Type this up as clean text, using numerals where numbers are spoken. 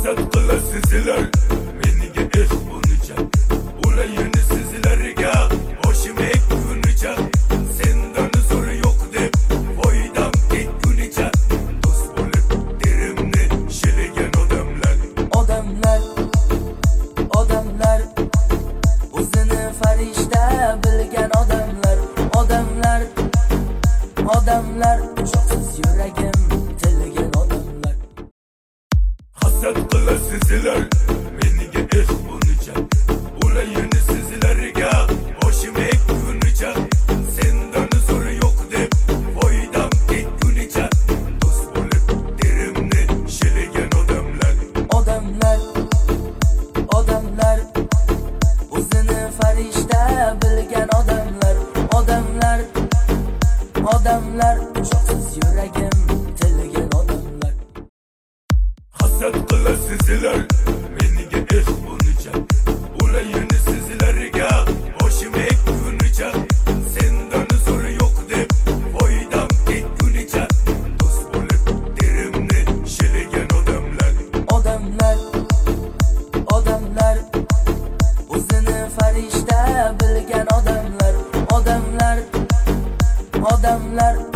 hasad qilasizlar meniga buncha. Ulayini sizlarga boshim ekunicha. Sendan zo'ri yo'q deb foydam ketgunicha. Do'st bo'lib terimni shilagan odamlar. Odamlar o'zini farishta bilgan odamlar. Odamlar cho'qsiz yuragim tilgan odamlar. Hasad qilasizlar meniga buncha. Ulayini sizlarga boshim ekunicha. Sendan zo'ri yo'q deb foydam ketgunicha. Do'st bo'lib terimni shilagan odamlar. Odamlar o'zini farishta bilgan odamlar. Odamlar cho'qsiz yuragim tilgan odamlar. Hasad qilasizlar meniga buncha. Ulayini sizlarga boshim ekunicha. Sendan zo'ri yo'q deb foydam ketgunicha. Do'st bo'lib terimni shilagan odamlar. Odamlar o'zini farishta bilgan odamlar. Odamlar